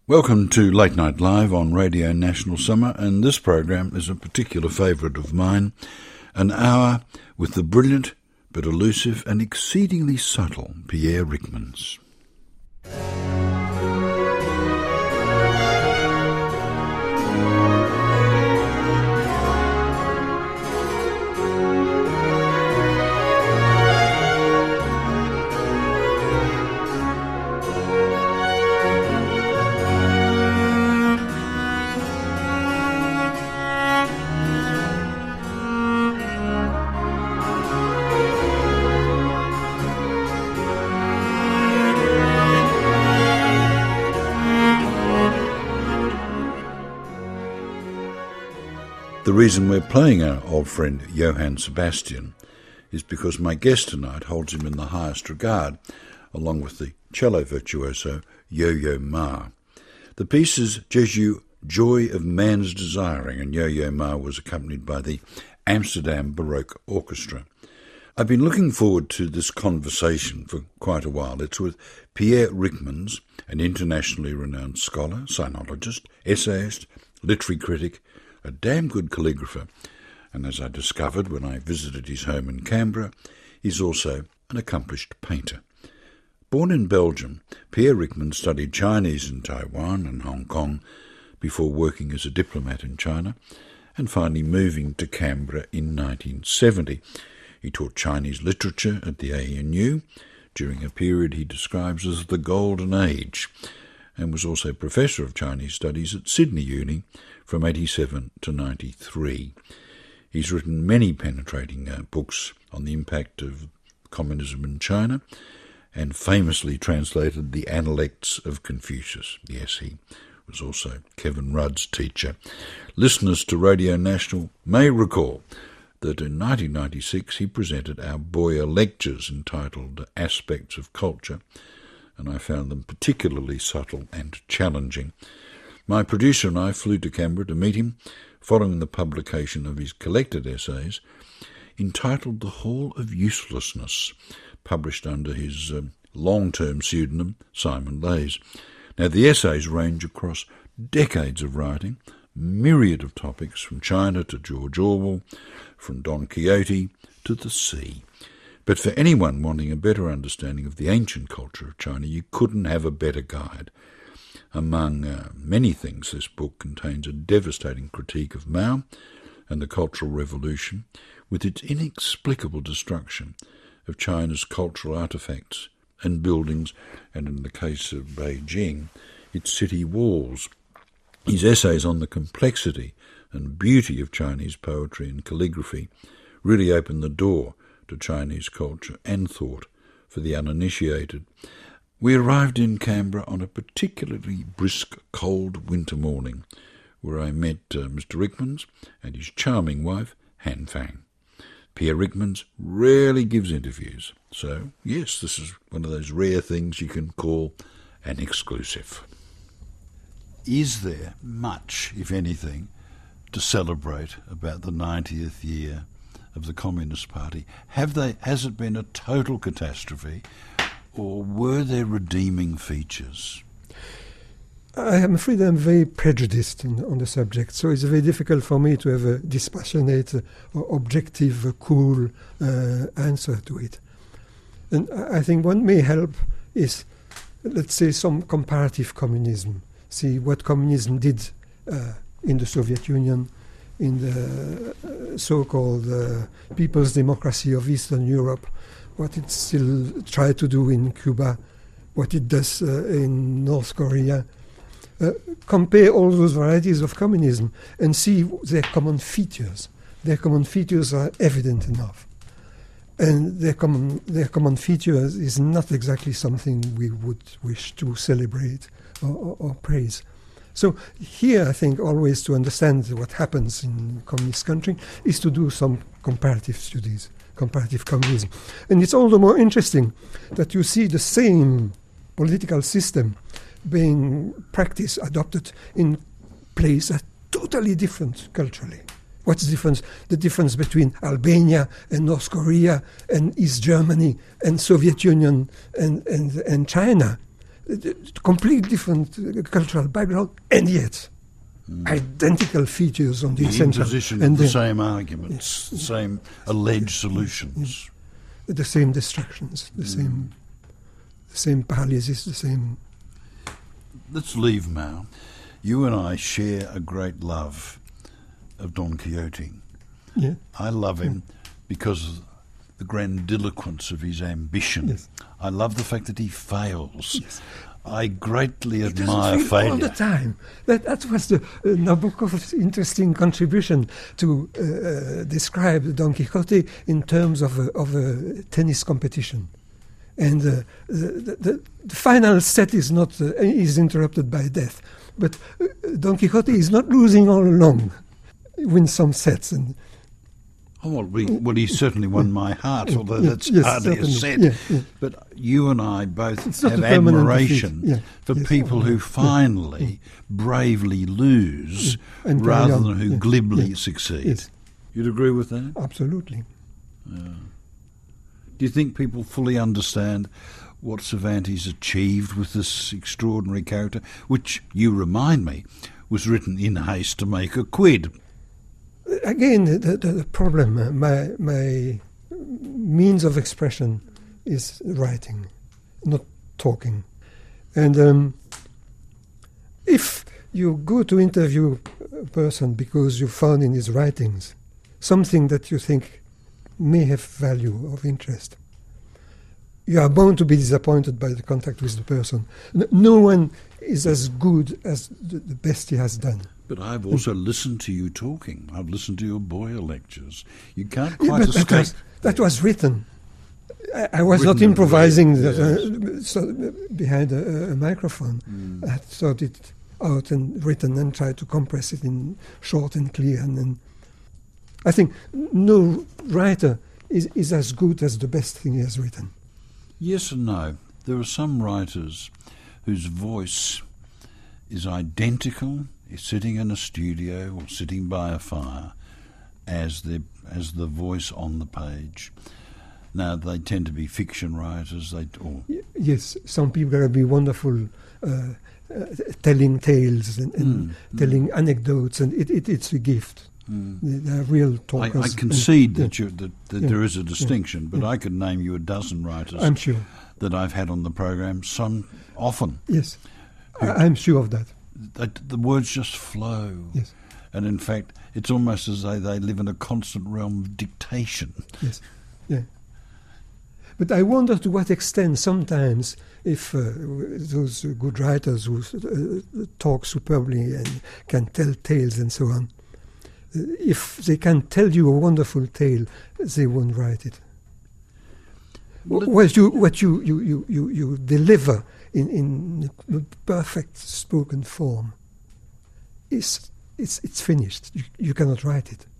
Welcome to Late Night Live on Radio National Summer, and this program is a particular favourite of mine, an hour with the brilliant but elusive and exceedingly subtle Pierre Ryckmans. The reason we're playing our old friend Johann Sebastian is because my guest tonight holds him in the highest regard, along with the cello virtuoso Yo-Yo Ma. The piece is Jesu, Joy of Man's Desiring, and Yo-Yo Ma was accompanied by the Amsterdam Baroque Orchestra. I've been looking forward to this conversation for quite a while. It's with Pierre Ryckmans, an internationally renowned scholar, sinologist, essayist, literary critic, a damn good calligrapher, and as I discovered when I visited his home in Canberra, he's also an accomplished painter. Born in Belgium, Pierre Ryckmans studied Chinese in Taiwan and Hong Kong before working as a diplomat in China and finally moving to Canberra in 1970. He taught Chinese literature at the ANU during a period he describes as the Golden Age, and was also Professor of Chinese Studies at Sydney Uni from 87 to 93. He's written many penetrating books on the impact of communism in China and famously translated the Analects of Confucius. Yes, he was also Kevin Rudd's teacher. Listeners to Radio National may recall that in 1996 he presented our Boyer Lectures entitled Aspects of Culture, and I found them particularly subtle and challenging. My producer and I flew to Canberra to meet him following the publication of his collected essays entitled The Hall of Uselessness, published under his long-term pseudonym Simon Leys. Now, the essays range across decades of writing, myriad of topics from China to George Orwell, from Don Quixote to the sea. But for anyone wanting a better understanding of the ancient culture of China, you couldn't have a better guide. Among many things, this book contains a devastating critique of Mao and the Cultural Revolution, with its inexplicable destruction of China's cultural artefacts and buildings, and in the case of Beijing, its city walls. His essays on the complexity and beauty of Chinese poetry and calligraphy really opened the door to Chinese culture and thought for the uninitiated. We arrived in Canberra on a particularly brisk, cold winter morning, where I met Mr. Ryckmans and his charming wife, Han Fang. Pierre Ryckmans rarely gives interviews, so yes, this is one of those rare things you can call an exclusive. Is there much, if anything, to celebrate about the 90th year of the Communist Party? Has it been a total catastrophe, or were there redeeming features? I am afraid I'm very prejudiced on the subject, so it's very difficult for me to have a dispassionate, objective, cool answer to it. And I think what may help is, let's say, some comparative communism. See what communism did in the Soviet Union, in the so-called People's Democracy of Eastern Europe, what it still tried to do in Cuba, what it does in North Korea. Compare all those varieties of communism and see their common features. Their common features are evident enough. And their common features is not exactly something we would wish to celebrate or praise. So here, I think, always to understand what happens in communist country is to do some comparative studies, comparative communism. And it's all the more interesting that you see the same political system being practiced, adopted in places that are totally different culturally. What's the difference? The difference between Albania and North Korea and East Germany and Soviet Union and China. completely different cultural background, and yet identical features on the essential. Imposition of the same arguments, the same alleged solutions. The same destructions, the same paralysis, the same... Let's leave Mao. You and I share a great love of Don Quixote. Yeah. I love him because of the grandiloquence of his ambition. Yes. I love the fact that he fails. Yes. I greatly admire All failure. the time. That was the Nabokov's interesting contribution to describe Don Quixote in terms of a tennis competition. And the final set is not is interrupted by death, but Don Quixote is not losing all along. He wins some sets and. Oh, well, he certainly won my heart, although that's hardly a set. Yeah. But you and I both have a permanent admiration defeat. for people who finally bravely lose And rather carry than on. who glibly succeed. Yes. You'd agree with that? Absolutely. Do you think people fully understand what Cervantes achieved with this extraordinary character, which, you remind me, was written in haste to make a quid? Again, the problem, my means of expression is writing, not talking. And if you go to interview a person because you found in his writings something that you think may have value of interest, you are bound to be disappointed by the contact with the person. No one is as good as the best he has done. But I've also listened to you talking. I've listened to your Boyer lectures. You can't quite escape. That was written. I was not Written improvising yes. behind a microphone. I thought it out and written and tried to compress it in short and clear. And then I think no writer is as good as the best thing he has written. Yes and no. There are some writers whose voice is identical, is sitting in a studio or sitting by a fire, as the voice on the page. Now, they tend to be fiction writers. Yes, some people are be wonderful telling tales and telling anecdotes, and it's a gift. They're real talkers. I concede that there is a distinction, but I could name you a dozen writers. I'm sure. That I've had on the program, some often. Yes, I'm sure of that. The words just flow. Yes. And in fact, it's almost as though they live in a constant realm of dictation. Yes, yeah. But I wonder to what extent sometimes, if those good writers who talk superbly and can tell tales and so on, if they can tell you a wonderful tale, they won't write it. What you deliver in perfect spoken form, it's finished. You cannot write it.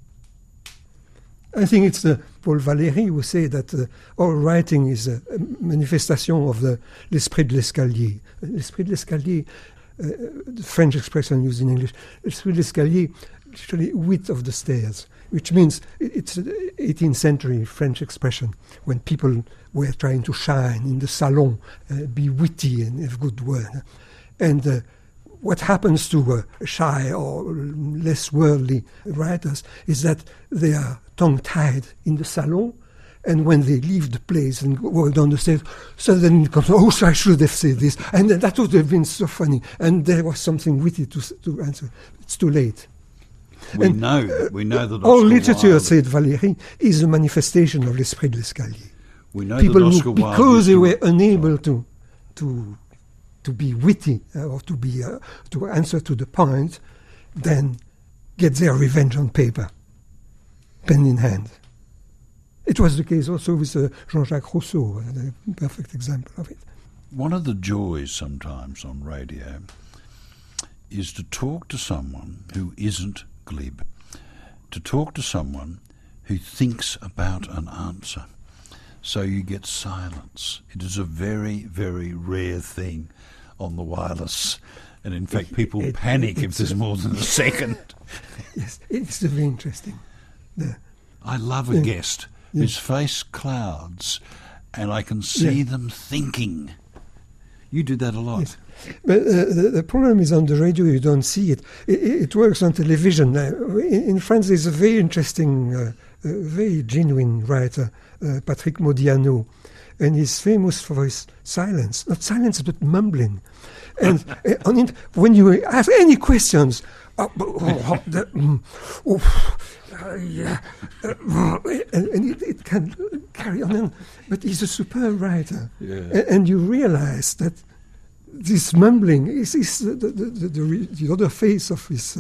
I think it's Paul Valéry who say that all writing is a manifestation of l'esprit de l'escalier. L'esprit de l'escalier, the French expression used in English, l'esprit de l'escalier, literally width of the stairs, which means it's an 18th century French expression when people were trying to shine in the salon, be witty and have good word. And what happens to shy or less worldly writers is that they are tongue-tied in the salon, and when they leave the place and go down the stairs, suddenly it comes, oh, I should have said this, and that would have been so funny, and there was something witty to answer. It's too late. We know that all literature, said Valéry, is a manifestation of l'esprit de l'escalier. We know people that Oscar who, Wilde because they were unable to be witty or to answer to the point, then get their revenge on paper, pen in hand. It was the case also with Jean-Jacques Rousseau, a perfect example of it. One of the joys sometimes on radio is to talk to someone who isn't glib, to talk to someone who thinks about an answer. So you get silence. It is a very, very rare thing on the wireless. And in fact, people panic if there's more than a second. Yes, it's very interesting. I love a guest whose face clouds and I can see them thinking. You did that a lot. Yes. But the problem is on the radio you don't see it. It works on television. In France there's a very interesting, very genuine writer, Patrick Modiano, and he's famous for his silence. Not silence, but mumbling. And when you ask any questions, and it can carry on. But he's a superb writer. Yeah. And you realize that this mumbling is the other face of his...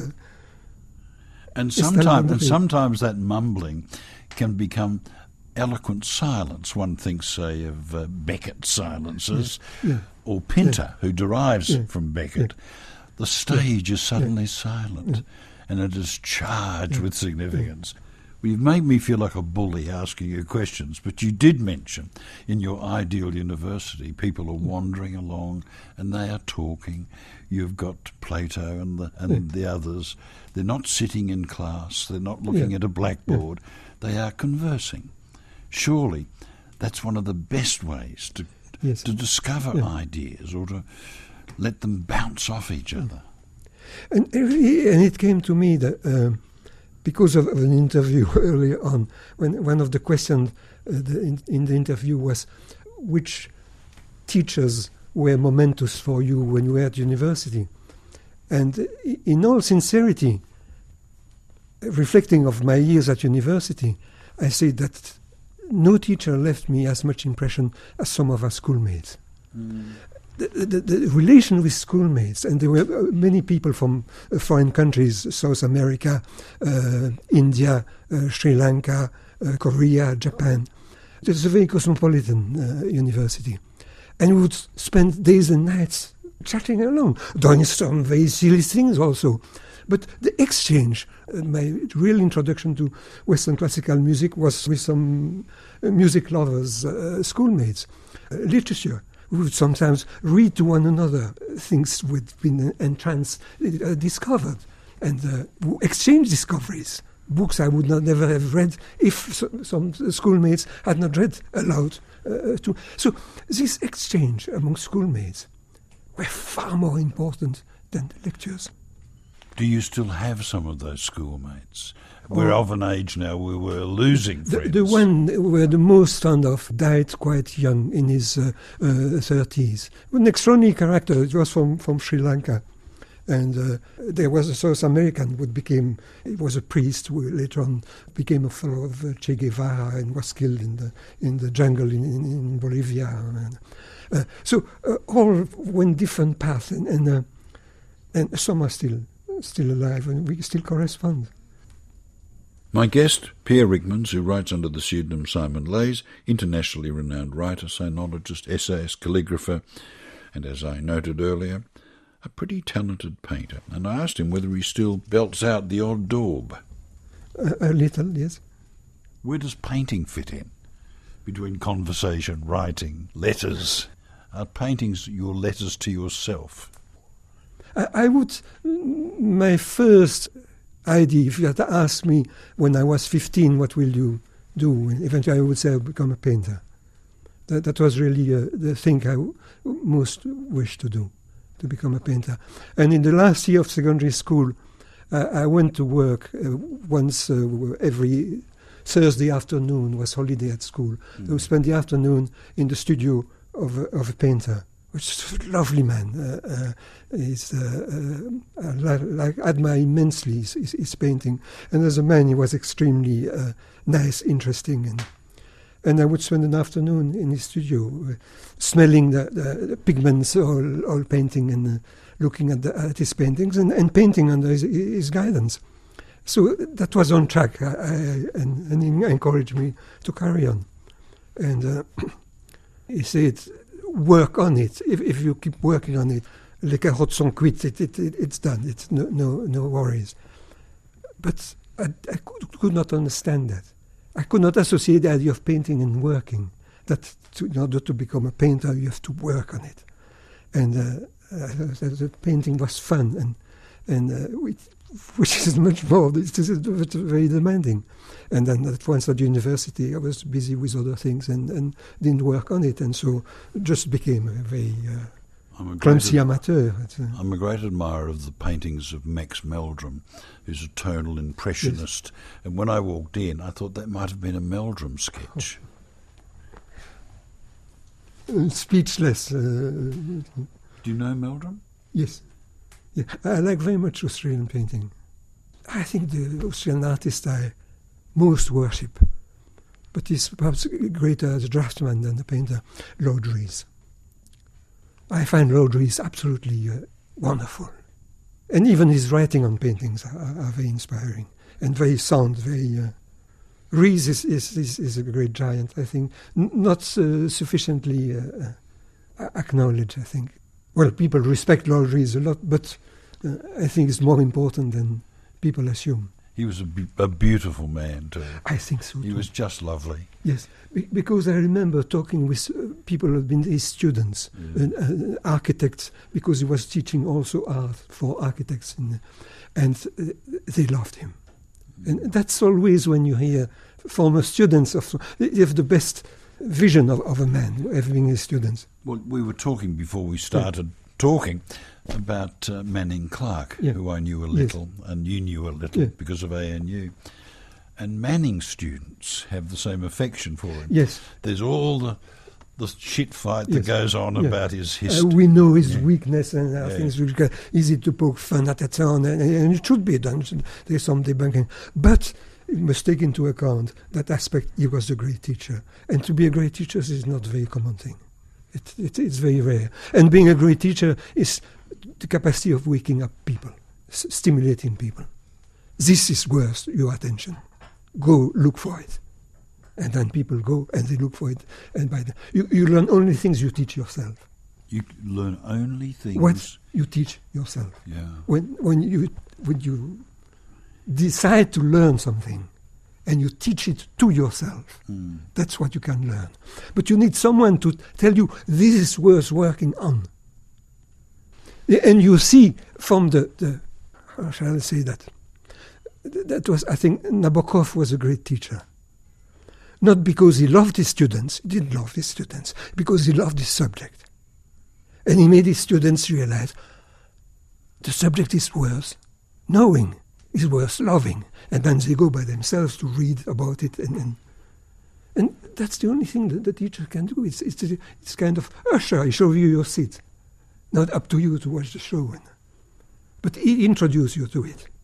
and sometimes that mumbling can become eloquent silence. One thinks, say, of Beckett's silences, or Pinter, who derives from Beckett. The stage is suddenly silent, and it is charged with significance. Well, you've made me feel like a bully asking you questions, but you did mention in your ideal university people are wandering along and they are talking. You've got Plato and the others. They're not sitting in class. They're not looking at a blackboard. They are conversing. Surely that's one of the best ways to discover ideas or to let them bounce off each other. And it came to me that because of an interview earlier on, when one of the questions in the interview was, which teachers were momentous for you when you were at university? And in all sincerity, reflecting of my years at university, I say that no teacher left me as much impression as some of our schoolmates. The relation with schoolmates, and there were many people from foreign countries, South America, India, Sri Lanka, Korea, Japan. It was a very cosmopolitan university. And we would spend days and nights chatting along, doing some very silly things also. But the exchange, my real introduction to Western classical music was with some music lovers, schoolmates. Literature. We would sometimes read to one another things we'd been discovered, and exchange discoveries. Books I would not never have read if some schoolmates had not read aloud to. So this exchange among schoolmates were far more important than the lectures. Do you still have some of those schoolmates? We're of an age now where we're losing friends. The one we're the most fond of died quite young, in his 30s. An extraordinary character. It was from Sri Lanka. And there was a South American he was a priest who later on became a fellow of Che Guevara and was killed in the jungle in Bolivia. So all went different paths, and some are still alive, and we still correspond. My guest, Pierre Ryckmans, who writes under the pseudonym Simon Leys, internationally renowned writer, sinologist, essayist, calligrapher, and, as I noted earlier, a pretty talented painter. And I asked him whether he still belts out the odd daub. A little, yes. Where does painting fit in? Between conversation, writing, letters. Are paintings your letters to yourself? My first idea, if you had to ask me when I was 15, what will you do? Eventually I would say I'll become a painter. That was really the thing I most wished to do, to become a painter. And in the last year of secondary school, I went to work once every Thursday afternoon, was holiday at school. I would spend the afternoon in the studio of a painter, which is a lovely man. I admire immensely his painting. And as a man, he was extremely nice, interesting. And I would spend an afternoon in his studio, smelling the pigments, all painting, and looking at his paintings, and painting under his guidance. So that was on track, and he encouraged me to carry on. And he said, work on it. If you keep working on it, les carottes sont cuites, it's done. It's no worries. But I could not understand that. I could not associate the idea of painting and working. That in order to become a painter, you have to work on it. And the painting was fun, which is much more. It's very demanding. And then at once at university, I was busy with other things and didn't work on it, and so just became a very clumsy amateur. I'm a great admirer of the paintings of Max Meldrum, who's a tonal impressionist. Yes. And when I walked in, I thought that might have been a Meldrum sketch. Speechless. Do you know Meldrum? Yes. Yeah. I like very much Australian painting. I think the Australian artist I most worship, but he's perhaps greater as a draftsman than a painter, Lord Rees. I find Lord Rees absolutely wonderful. And even his writing on paintings are very inspiring and very sound, very... Rees is a great giant, I think, not sufficiently acknowledged, I think. Well, people respect Lord Rees a lot, but I think it's more important than people assume. He was a beautiful man too. I think so too. He was just lovely. Yes, because I remember talking with people who had been his students, architects, because he was teaching also art for architects, and they loved him. And that's always when you hear former students, they have the best vision of a man, having his students. Well, we were talking before we started talking about Manning Clark, who I knew a little, and you knew a little because of ANU. And Manning students have the same affection for him. Yes. There's all the shit fight that goes on about his history. We know his weakness and things which are easy to poke fun at that on, and it should be done. There's some debunking. But you must take into account that aspect. He was a great teacher. And to be a great teacher is not a very common thing. It's very rare. And being a great teacher is the capacity of waking up people, stimulating people. This is worth your attention. Go look for it. And then people go and they look for it. And you learn only things you teach yourself. You learn only things... What you teach yourself. Yeah. When you decide to learn something and you teach it to yourself, that's what you can learn. But you need someone to tell you this is worth working on. And you see from the how shall I say that? That was, I think, Nabokov was a great teacher. Not because he loved his students, he didn't love his students, because he loved his subject. And he made his students realize the subject is worth knowing, is worth loving. And then they go by themselves to read about it. And that's the only thing that the teacher can do. It's kind of, usher, I show you your seat. Not up to you to watch the show. But he introduced you to it.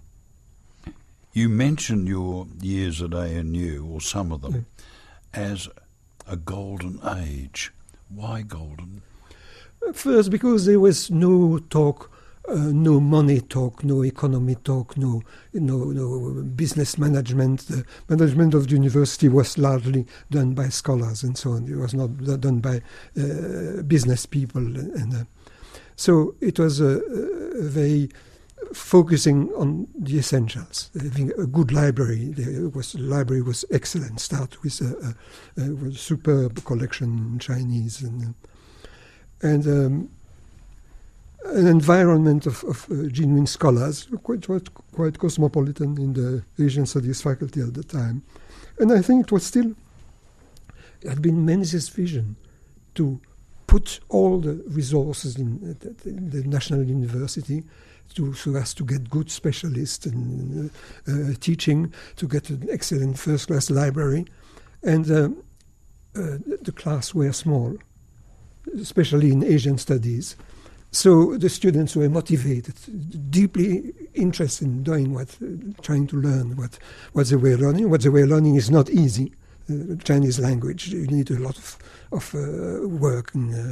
You mentioned your years at ANU, or some of them, as a golden age. Why golden? First, because there was no talk, no money talk, no economy talk, no business management. The management of the university was largely done by scholars and so on. It was not done by business people. And so it was a very... focusing on the essentials, having a good library. The library was excellent. Start with a superb collection in Chinese and an environment of genuine scholars, quite cosmopolitan in the Asian Studies faculty at the time. And I think it had been Menzies' vision to put all the resources in the National University so as to get good specialists in teaching, to get an excellent first-class library. And the class were small, especially in Asian studies. So the students were motivated, deeply interested in doing trying to learn what they were learning. What they were learning is not easy. Chinese language, you need a lot of work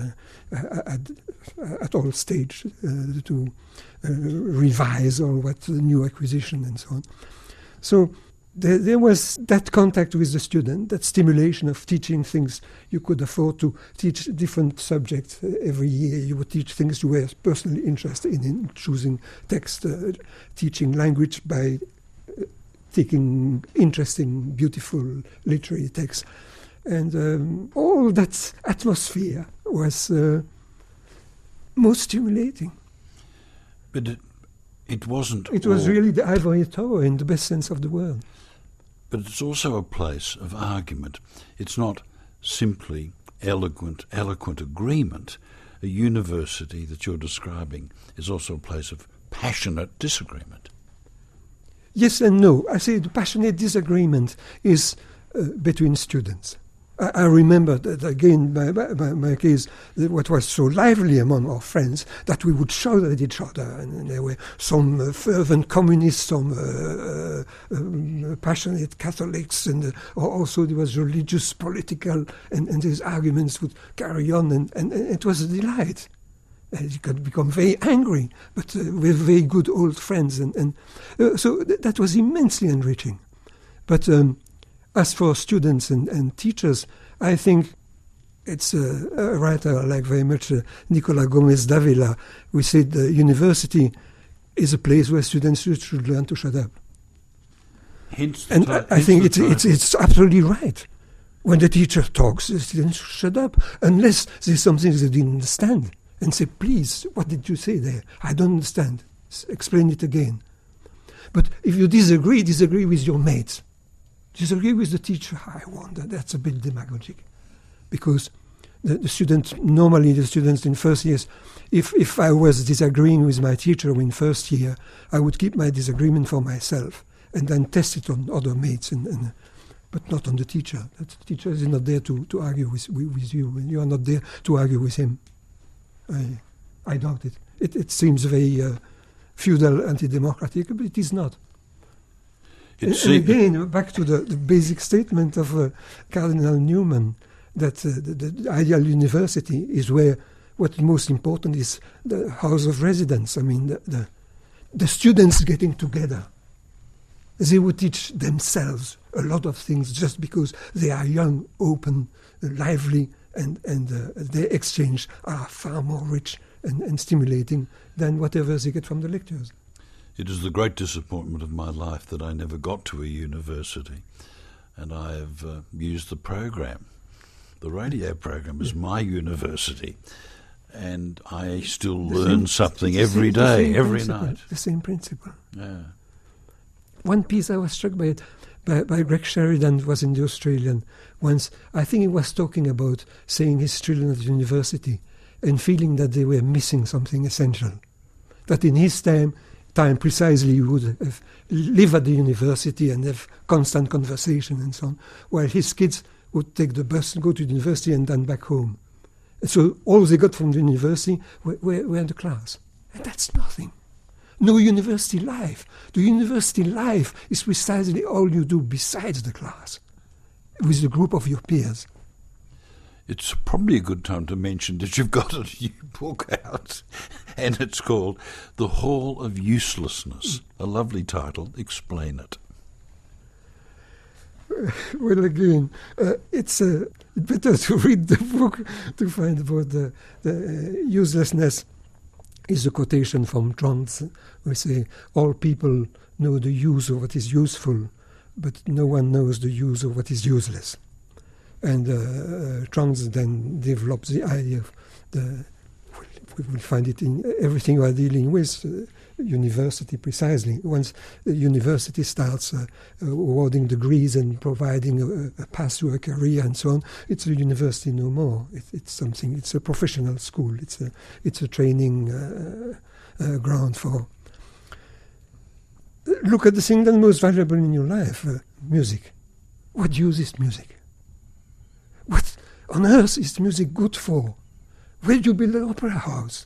at all stages to revise all what new acquisition and so on. So there was that contact with the student, that stimulation of teaching things you could afford to teach different subjects every year. You would teach things you were personally interested in choosing text, teaching language by taking interesting, beautiful literary texts. And all that atmosphere was most stimulating. But it wasn't... It was really the ivory tower in the best sense of the word. But it's also a place of argument. It's not simply eloquent agreement. a university that you're describing is also a place of passionate disagreement. Yes and no. I say the passionate disagreement is between students. I remember that again, my case, what was so lively among our friends that we would shout at each other, and there were some fervent communists, some passionate Catholics, and also there was religious, political, and these arguments would carry on, and it was a delight. You could become very angry, but with very good old friends, and so that was immensely enriching. But as for students and teachers, I think it's a writer I like very much, Nicola Gomez Davila, who said the university is a place where students should learn to shut up. I think it's absolutely right. When the teacher talks, the students should shut up, unless there's something they didn't understand, and say, please, what did you say there? I don't understand. Explain it again. But if you disagree with your mates. Disagree with the teacher, I wonder, that's a bit demagogic. Because the students in first years, if I was disagreeing with my teacher in first year, I would keep my disagreement for myself and then test it on other mates, but not on the teacher. The teacher is not there to argue with you, and you are not there to argue with him. I doubt it. It seems very feudal, anti-democratic, but it is not. And again, back to the basic statement of Cardinal Newman, that the ideal university is where what's most important is the house of residence. I mean, the students getting together. They would teach themselves a lot of things just because they are young, open, lively, and their exchange are far more rich and stimulating than whatever they get from the lectures. It is the great disappointment of my life that I never got to a university, and I have used the program, the radio program, as my university, and I still learn something every day, every night. The same principle. Yeah. One piece I was struck by Greg Sheridan, was in the Australian once. I think he was talking about saying his children at university and feeling that they were missing something essential, that in his time precisely he would have live at the university and have constant conversation and so on, while his kids would take the bus and go to the university and then back home. And so all they got from the university were in the class. And that's nothing. No university life. The university life is precisely all you do besides the class, with the group of your peers. It's probably a good time to mention that you've got a new book out, and it's called The Hall of Uselessness. A lovely title. Explain it. Well, again, it's better to read the book to find about the uselessness. Is a quotation from Trunks. We say, all people know the use of what is useful, but no one knows the use of what is useless. And Trunks then develops the idea of we will find it in everything we are dealing with, university precisely. Once the university starts awarding degrees and providing a path to a career and so on, it's a university no more. It's a professional school. It's a training ground for. Look at the thing that's most valuable in your life, music. What use is music? What on earth is music good for? Where do you build an opera house?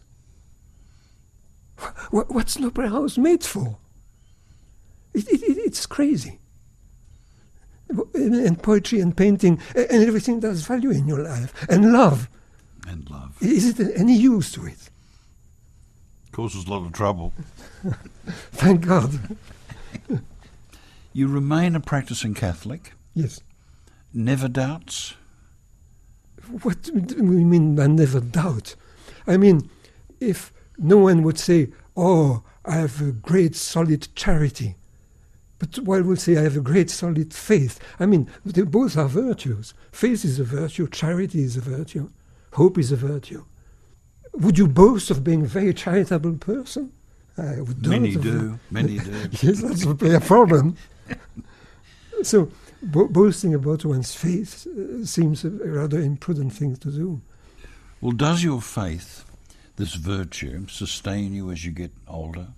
What's an opera house made for? It's crazy. And poetry and painting and everything that's value in your life. And love. And love. Is it any use to it? Causes a lot of trouble. Thank God. You remain a practicing Catholic? Yes. Never doubts? What do we mean by never doubt? I mean, if no one would say, oh, I have a great solid charity, but one will say I have a great solid faith. I mean, they both are virtues. Faith is a virtue, charity is a virtue, hope is a virtue. Would you boast of being a very charitable person? I would not. Many do. Yes, that's a problem. So, boasting about one's faith seems a rather imprudent thing to do. Well, does your faith this virtue sustain you as you get older?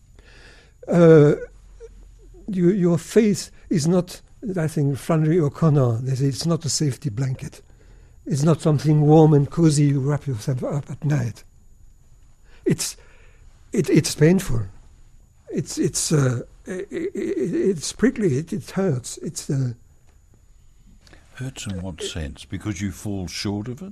Your faith is not, I think Flannery O'Connor, they say it's not a safety blanket. It's not something warm and cozy you wrap yourself up at night. It's painful. It's prickly. It hurts. Hurts in what sense? Because you fall short of it?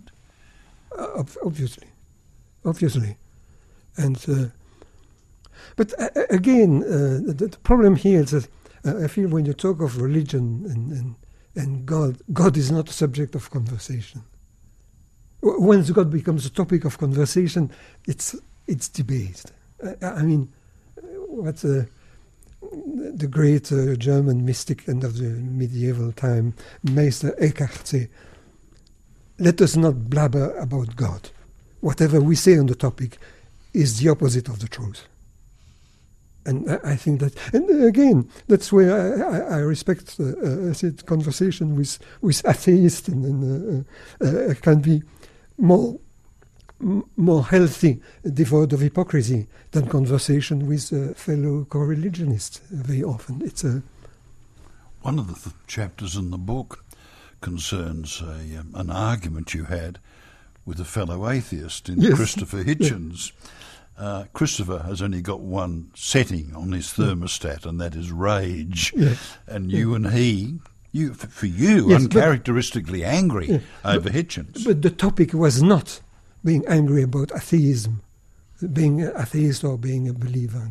Obviously, and but again, the problem here is that I feel when you talk of religion and God is not a subject of conversation. Once God becomes a topic of conversation, it's debased. I mean, what the great German mystic end of the medieval time, Meister Eckhart, say, let us not blabber about God. Whatever we say on the topic is the opposite of the truth. And I think that, and again, that's where I respect conversation with atheists and can be more healthy, devoid of hypocrisy, than conversation with fellow co-religionists. Very often, it's one of the chapters in the book concerns an argument you had with a fellow atheist in Christopher Hitchens. Christopher has only got one setting on his thermostat, and that is rage. And you and he, uncharacteristically angry over Hitchens. But the topic was not being angry about atheism, being an atheist or being a believer.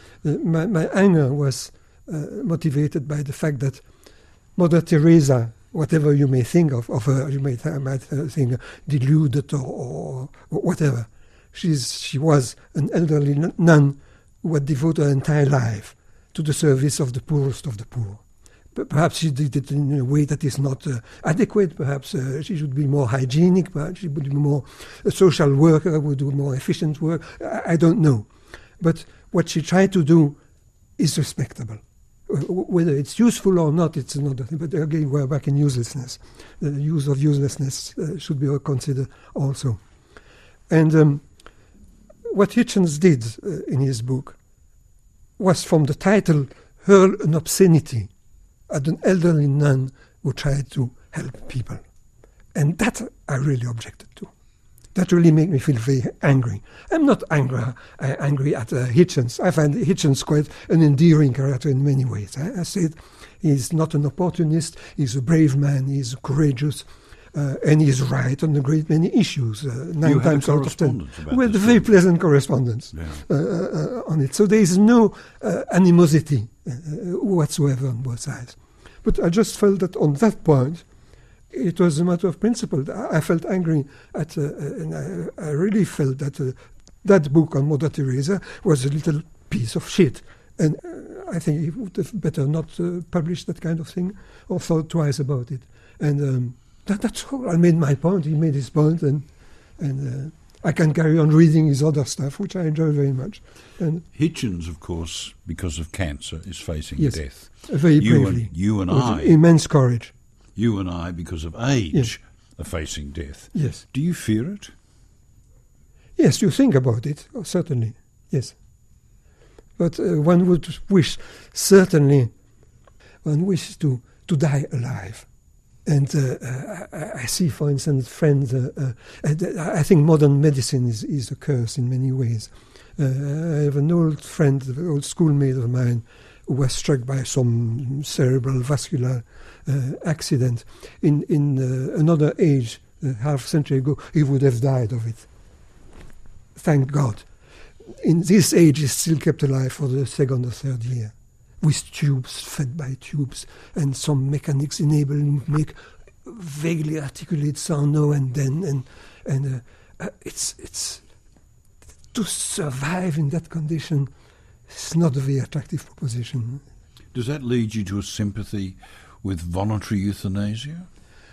My anger was motivated by the fact that Mother Teresa, whatever you may think of her, you might think deluded or whatever. She was an elderly nun who had devoted her entire life to the service of the poorest of the poor. Perhaps she did it in a way that is not adequate. Perhaps she should be more hygienic. Perhaps she would be more a social worker, would do more efficient work. I don't know. But what she tried to do is respectable. Whether it's useful or not, it's another thing. But again, we're back in uselessness. The use of uselessness should be considered also. And what Hitchens did in his book was, from the title, hurl an obscenity at an elderly nun who tried to help people. And that I really objected to. That really made me feel very angry. I'm not angry at Hitchens. I find Hitchens quite an endearing character in many ways. I said he's not an opportunist, he's a brave man, he's courageous, and he's right on a great many issues, 9 times out of 10. We had a very pleasant correspondence on it. So there is no animosity whatsoever on both sides. But I just felt that on that point, it was a matter of principle. I felt angry at, and I really felt that that book on Mother Teresa was a little piece of shit. And I think he would have better not published that kind of thing or thought twice about it. And that's all. I made my point, he made his point, and I can carry on reading his other stuff, which I enjoy very much. And Hitchens, of course, because of cancer, is facing death. Very bravely. You and I, immense courage. You and I, because of age, are facing death. Yes. Do you fear it? Yes, you think about it, certainly. Yes. But one would wish, certainly, one wishes to die alive. And I see, for instance, friends, I think modern medicine is a curse in many ways. I have an old friend, an old schoolmate of mine, who was struck by some cerebral vascular accident. In another age, half a century ago, he would have died of it. Thank God. In this age, he's still kept alive for the second or third year, with tubes, fed by tubes, and some mechanics enable him to make vaguely articulate sound now and then, and it's to survive in that condition. It's not a very attractive proposition. Does that lead you to a sympathy with voluntary euthanasia?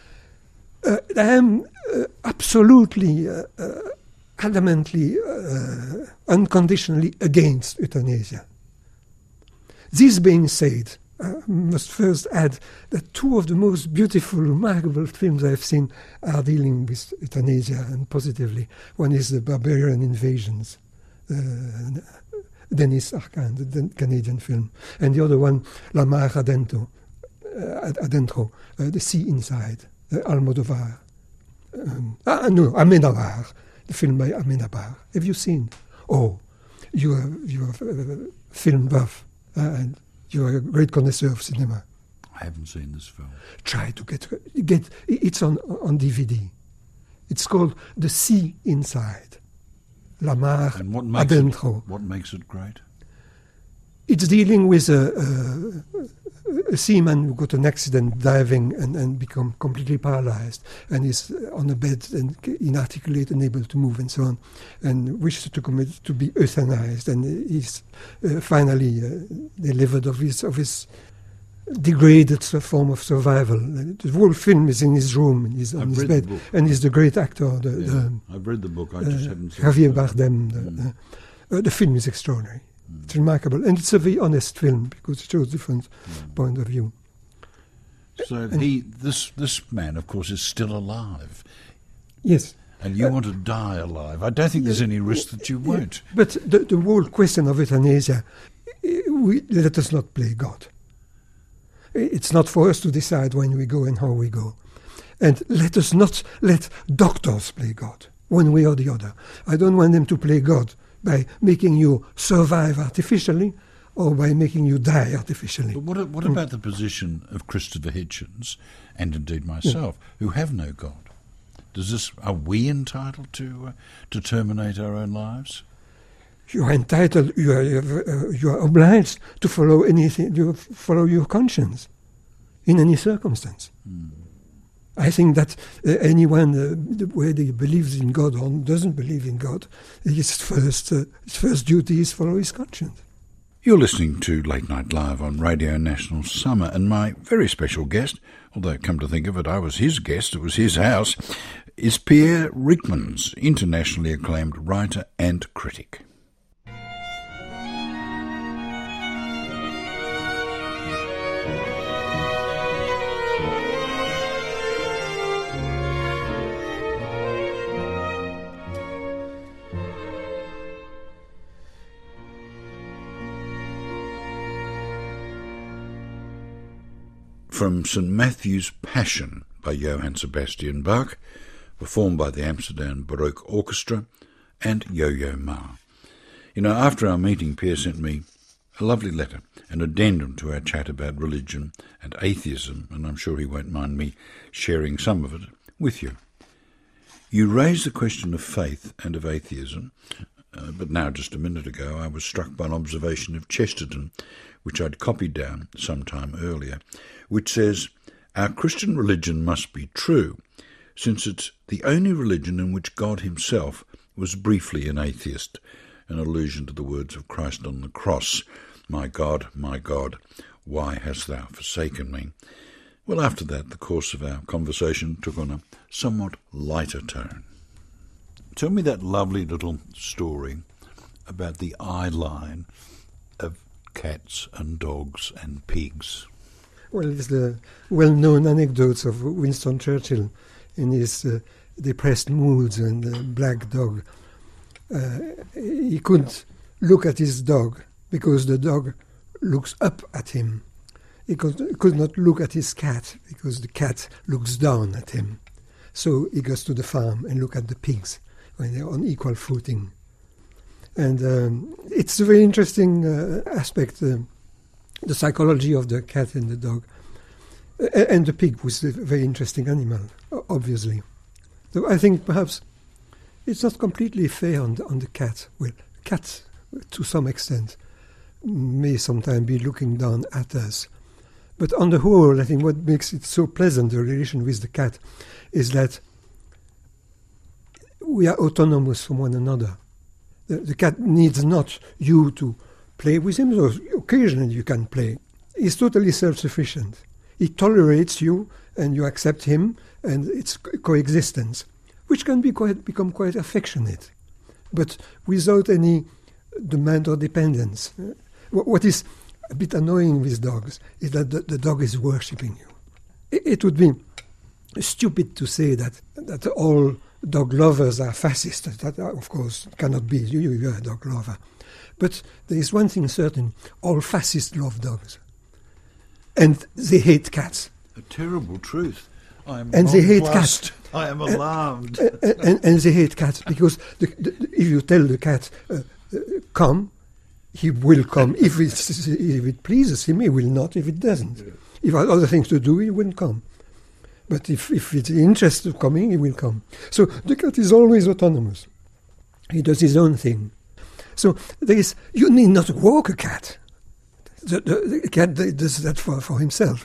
I am absolutely, adamantly, unconditionally against euthanasia. This being said, I must first add that two of the most beautiful, remarkable films I've seen are dealing with euthanasia and positively. One is The Barbarian Invasions, Denis Arcand, the Canadian film, and the other one, La Mar Adentro, The Sea Inside, Almodovar. Amenabar, the film by Amenabar. Have you seen? Oh, you are a film buff, and you are a great connoisseur of cinema. I haven't seen this film. Try to get it's on DVD. It's called The Sea Inside, La Mar Adentro. What makes it great? It's dealing with a seaman who got an accident diving and become completely paralyzed and is on a bed and inarticulate, unable to move and so on, and wishes to be euthanized, and he's finally delivered of his degraded form of survival. The whole film is in his room, and he's on his bed, and he's the great actor. I've read the book, I just haven't seen Javier Bardem. The film is extraordinary. It's remarkable, and it's a very honest film because it shows different point of view. So this man, of course, is still alive. Yes. And you want to die alive. I don't think there's any risk that you won't. But the whole question of euthanasia, let us not play God. It's not for us to decide when we go and how we go. And let us not let doctors play God, one way or the other. I don't want them to play God by making you survive artificially or by making you die artificially. But what about the position of Christopher Hitchens, and indeed myself, who have no God? Are we entitled to terminate our own lives? You are entitled, you are obliged to follow anything, you follow your conscience in any circumstance. I think that anyone, whether he believes in God or doesn't believe in God, his first duty is follow his conscience. You're listening to Late Night Live on Radio National Summer, and my very special guest, although come to think of it, I was his guest, it was his house, is Pierre Ryckmans, internationally acclaimed writer and critic. From St. Matthew's Passion by Johann Sebastian Bach, performed by the Amsterdam Baroque Orchestra and Yo-Yo Ma. You know, after our meeting, Pierre sent me a lovely letter, an addendum to our chat about religion and atheism, and I'm sure he won't mind me sharing some of it with you. You raised the question of faith and of atheism, but now, just a minute ago, I was struck by an observation of Chesterton, which I'd copied down some time earlier, which says, "Our Christian religion must be true, since it's the only religion in which God himself was briefly an atheist," an allusion to the words of Christ on the cross, my God, why hast thou forsaken me?" Well, after that, the course of our conversation took on a somewhat lighter tone. Tell me that lovely little story about the eye line of cats and dogs and pigs. Well, it's the well-known anecdotes of Winston Churchill in his depressed moods and the black dog. He couldn't look at his dog because the dog looks up at him. He could not look at his cat because the cat looks down at him. So he goes to the farm and look at the pigs when they're on equal footing. And it's a very interesting aspect, the psychology of the cat and the dog. And the pig was a very interesting animal, obviously. So I think perhaps it's not completely fair on the cat. Well, cats, to some extent, may sometimes be looking down at us. But on the whole, I think what makes it so pleasant, the relation with the cat, is that we are autonomous from one another. The cat needs not you to play with him, so occasionally you can play. He's totally self-sufficient. He tolerates you, and you accept him, and it's coexistence, which can become quite affectionate, but without any demand or dependence. What is a bit annoying with dogs is that the dog is worshipping you. It would be stupid to say that all dog lovers are fascist. That, of course, cannot be. You're a dog lover. But there is one thing certain. All fascists love dogs. And they hate cats. A terrible truth. And they hate cats. I am alarmed. And they hate cats because if you tell the cat, come, he will come. If it pleases him, he will not. If it doesn't. Yeah. If other things to do, he will come. But if it's interested in coming, he will come. So the cat is always autonomous. He does his own thing. So you need not walk a cat. The cat does that for himself.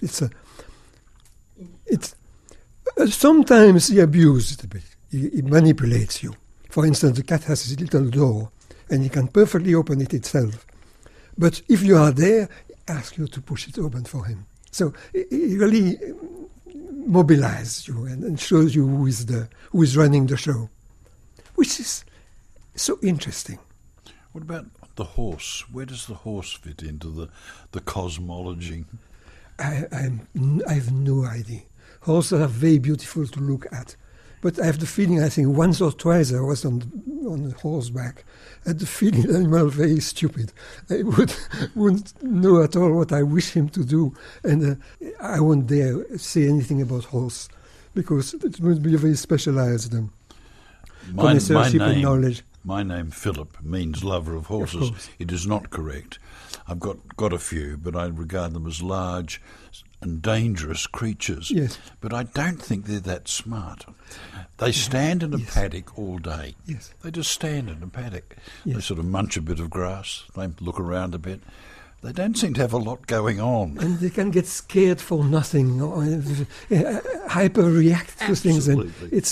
Sometimes he abuses it a bit. He manipulates you. For instance, the cat has his little door, and he can perfectly open it itself. But if you are there, he asks you to push it open for him. So he really mobilizes you and shows you who is running the show, which is so interesting. What about the horse? Where does the horse fit into the cosmology? I have no idea. Horses are very beautiful to look at. But I have the feeling, I think once or twice I was on horseback, I had the feeling the animal very stupid. I wouldn't know at all what I wish him to do, and I won't dare say anything about horse, because it would be a very specialized connoisseurship and knowledge. My name, Philip, means lover of horses. It is not correct. I've got a few, but I regard them as large and dangerous creatures. Yes. But I don't think they're that smart. They stand in a paddock all day. Yes. They just stand in a paddock. Yes. They sort of munch a bit of grass. They look around a bit. They don't seem to have a lot going on. And they can get scared for nothing, or hyper-react to things. And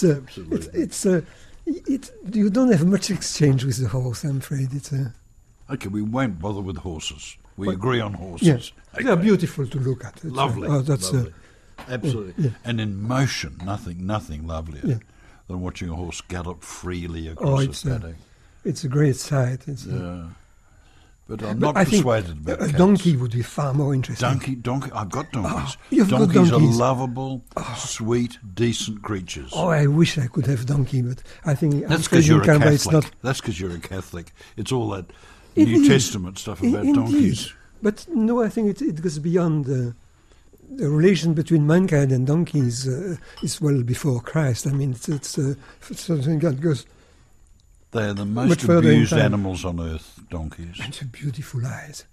you don't have much exchange with the horse, I'm afraid. Okay, we won't bother with horses. We agree on horses. Yes, okay. They are beautiful to look at. Lovely. Lovely. Absolutely. Yeah. And in motion, nothing lovelier than watching a horse gallop freely across a paddock. It's a great sight. But I'm not persuaded about cats. A donkey would be far more interesting. Donkey. I've got donkeys. You've got donkeys. Donkeys are lovable, sweet, decent creatures. Oh, I wish I could have donkey, but I think that's because you're a Catholic. That's because you're a Catholic. It's all that New Testament stuff about donkeys. But no, I think it goes beyond the relation between mankind and donkeys is well before Christ. I mean, it's something that goes. They are the most abused animals on earth, donkeys. And the beautiful eyes.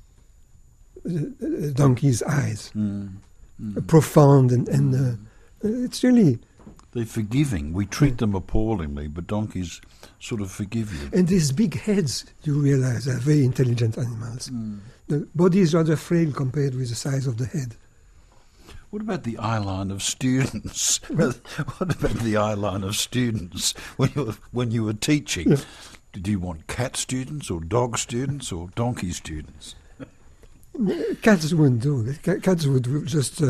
Donkey's eyes. Profound and it's really. They're forgiving. We treat them appallingly, but donkeys sort of forgive you. And these big heads, you realize, are very intelligent animals. The body is rather frail compared with the size of the head. What about the eye line of students? What about the eye line of students when you were teaching? Yeah. Did you want cat students or dog students or donkey students? Cats wouldn't do it. Cats would just...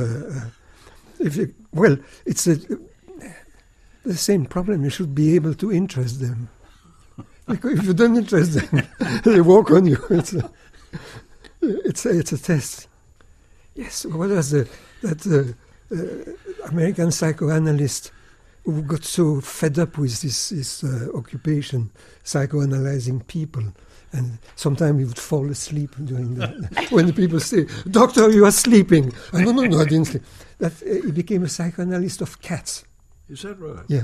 it's the same problem. You should be able to interest them. Because if you don't interest them, they walk on you. It's a test. Yes, what was that American psychoanalyst who got so fed up with this occupation, psychoanalyzing people, and sometimes he would fall asleep during when the people say, "Doctor, you are sleeping." No, I didn't sleep. He became a psychoanalyst of cats. Is that right? Yeah.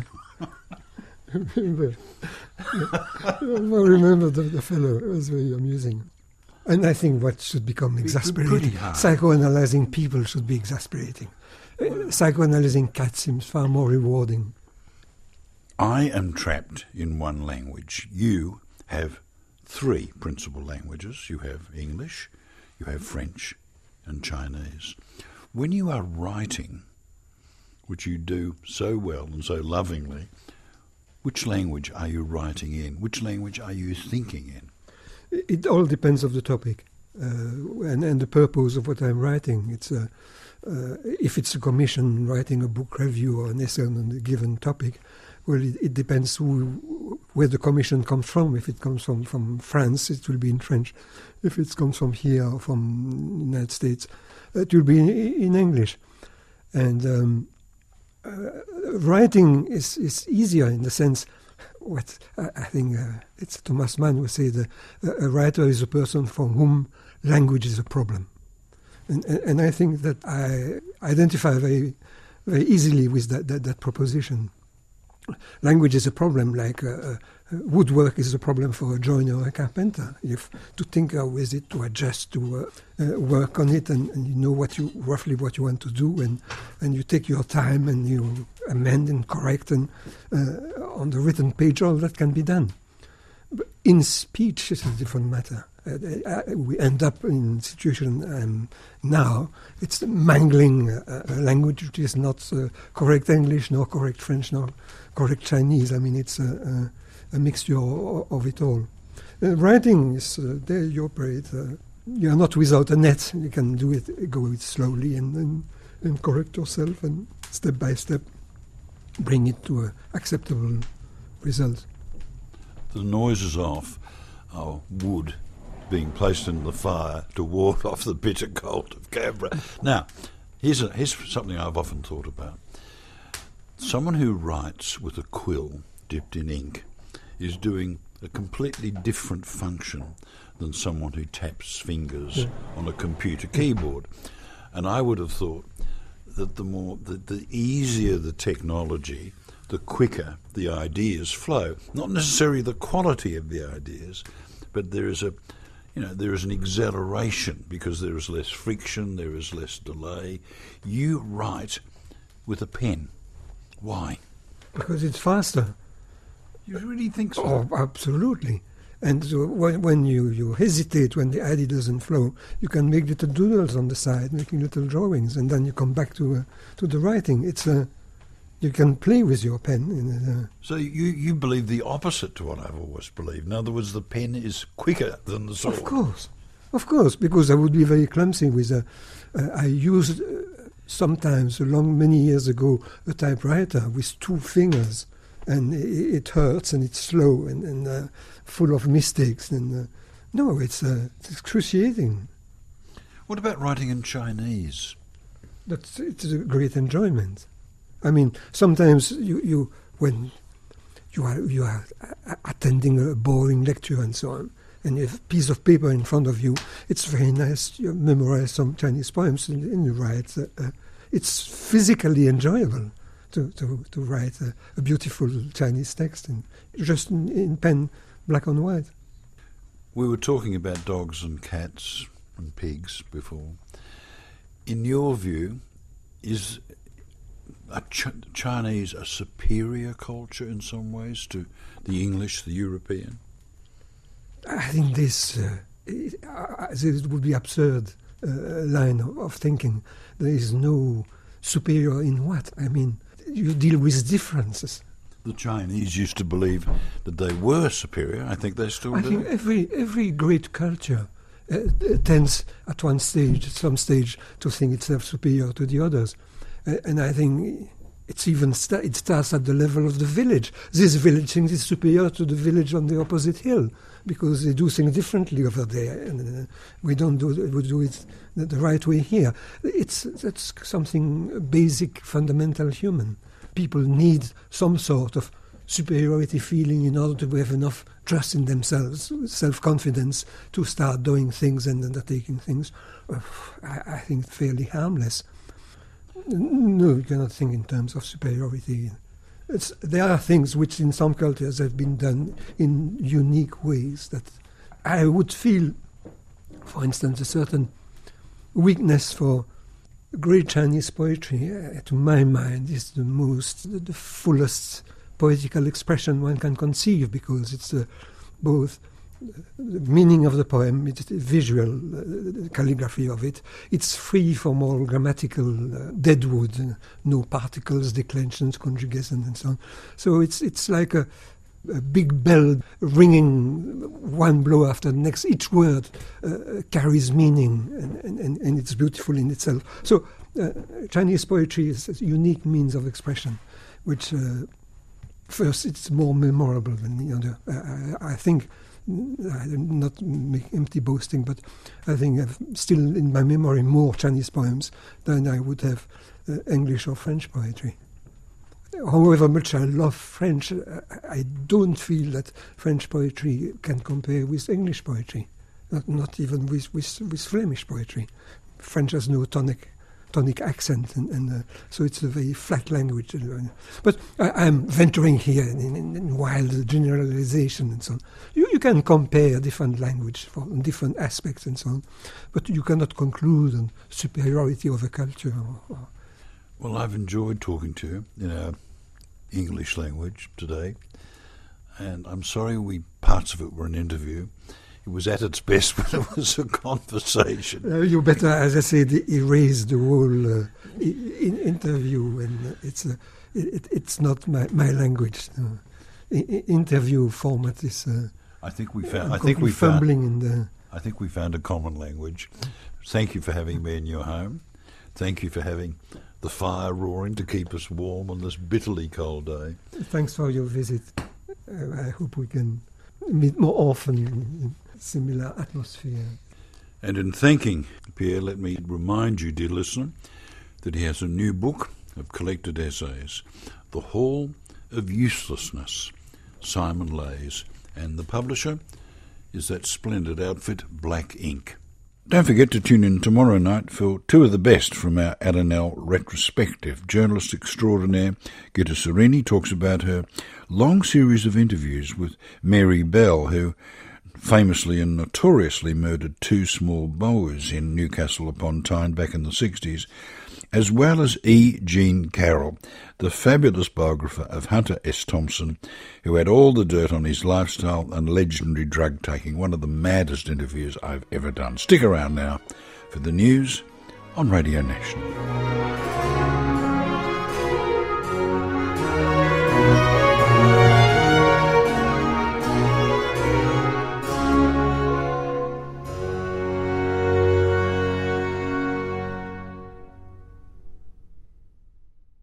I remember the fellow. It was very amusing. And I think what should become exasperating, psychoanalyzing people should be exasperating. Psychoanalyzing cats seems far more rewarding. I am trapped in one language. You have 3 principal languages. You have English, you have French, and Chinese. When you are writing, which you do so well and so lovingly, which language are you writing in? Which language are you thinking in? It all depends on the topic and the purpose of what I'm writing. It's if it's a commission, writing a book review or an essay on a given topic, Well, it depends where the commission comes from. If it comes from France, it will be in French. If it comes from here or from the United States, it will be in English. And writing is easier in the sense, what I think it's Thomas Mann who said, a writer is a person for whom language is a problem. And I think that I identify very, very easily with that proposition. Language is a problem, like woodwork is a problem for a joiner or a carpenter. You have to tinker with it, to adjust, to work on it, and you know roughly what you want to do, and you take your time and you amend and correct, and on the written page all that can be done. But in speech, it's a different matter. We end up in a situation now, it's mangling a language which is not correct English, nor correct French, nor correct Chinese. I mean, it's a mixture of it all. Writing is, there you operate, you are not without a net. You can go it slowly and correct yourself, and step by step bring it to an acceptable result. The noises of our wood being placed in the fire to ward off the bitter cold of Canberra. Now, here's something I've often thought about. Someone who writes with a quill dipped in ink is doing a completely different function than someone who taps fingers on a computer keyboard. And I would have thought that the easier the technology, the quicker the ideas flow. Not necessarily the quality of the ideas, but there is an exhilaration because there is less friction, there is less delay. You write with a pen. Why? Because it's faster. You really think so? Oh, absolutely. And so when you hesitate, when the idea doesn't flow, you can make little doodles on the side, making little drawings, and then you come back to the writing. You can play with your pen. So you believe the opposite to what I've always believed. In other words, the pen is quicker than the sword. Of course, because I would be very clumsy with I used sometimes, many years ago, a typewriter with 2 fingers, and it hurts and it's slow and full of mistakes. And no, it's excruciating. What about writing in Chinese? It's a great enjoyment. I mean, sometimes when you are attending a boring lecture and so on, and you have a piece of paper in front of you, it's very nice. You memorize some Chinese poems and you write. It's physically enjoyable to write a beautiful Chinese text, just in pen, black on white. We were talking about dogs and cats and pigs before. In your view, is Chinese a superior culture in some ways to the English, the European? I think this it would be absurd line of thinking. There is no superior in what? I mean, you deal with differences. The Chinese used to believe that they were superior. I think they still do. I think every great culture tends at some stage, to think itself superior to the others. And I think it's even it starts at the level of the village. This village thinks it's superior to the village on the opposite hill because they do things differently over there, and we do it the right way here. That's something basic, fundamental human. People need some sort of superiority feeling in order to have enough trust in themselves, self-confidence to start doing things and undertaking things. I think fairly harmless. No, you cannot think in terms of superiority. There are things which in some cultures have been done in unique ways that I would feel, for instance, a certain weakness for great Chinese poetry, to my mind, is the fullest poetical expression one can conceive, because it's both the meaning of the poem, it's the visual calligraphy of it. It's free from all grammatical deadwood, no particles, declensions, conjugations, and so on. So it's like a big bell ringing one blow after the next. Each word carries meaning, and it's beautiful in itself. So Chinese poetry is a unique means of expression, which First, it's more memorable than the other. I think, I'm not make empty boasting, but I think I've still in my memory more Chinese poems than I would have English or French poetry. However much I love French, I don't feel that French poetry can compare with English poetry, not even with Flemish poetry. French has no tonic accent, and so it's a very flat language. But I'm venturing here in wild generalization and so on. You can compare different language for different aspects and so on, but you cannot conclude on superiority of a culture. Well, I've enjoyed talking to you in our English language today, and I'm sorry parts of it were an interview. It was at its best when it was a conversation. You better, as I said, erase the whole interview, and it's not my language. Interview format is. I think we found a common language. Thank you for having me in your home. Thank you for having the fire roaring to keep us warm on this bitterly cold day. Thanks for your visit. I hope we can meet more often in similar atmosphere. And in thanking Pierre, let me remind you, dear listener, that he has a new book of collected essays, The Hall of Uselessness, Simon Leys, and the publisher is that splendid outfit, Black Ink. Don't forget to tune in tomorrow night for two of the best from our Adenel retrospective. Journalist extraordinaire Gitta Sereni talks about her long series of interviews with Mary Bell, who famously and notoriously murdered two small boys in Newcastle upon Tyne back in the 60s, as well as E. Jean Carroll, the fabulous biographer of Hunter S. Thompson, who had all the dirt on his lifestyle and legendary drug-taking, one of the maddest interviews I've ever done. Stick around now for the news on Radio National.